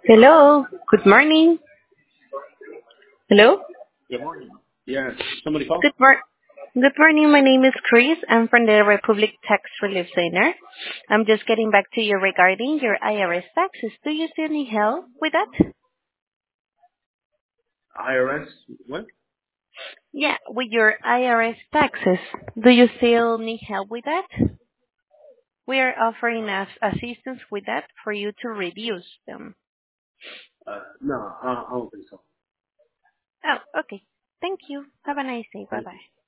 Hello. Good morning. Hello. Good morning. Yeah, somebody called? Good mor- Good morning. My name is Chris. I'm from the Republic Tax Relief Center. I'm just getting back to you regarding your IRS taxes. Do you still need help with that? IRS? What? Yeah, with your IRS taxes. Do you still need help with that? We are offering us assistance with that for you to reduce them. No, I don't think so. Oh, okay. Thank you. Have a nice day. Thank you. Bye-bye.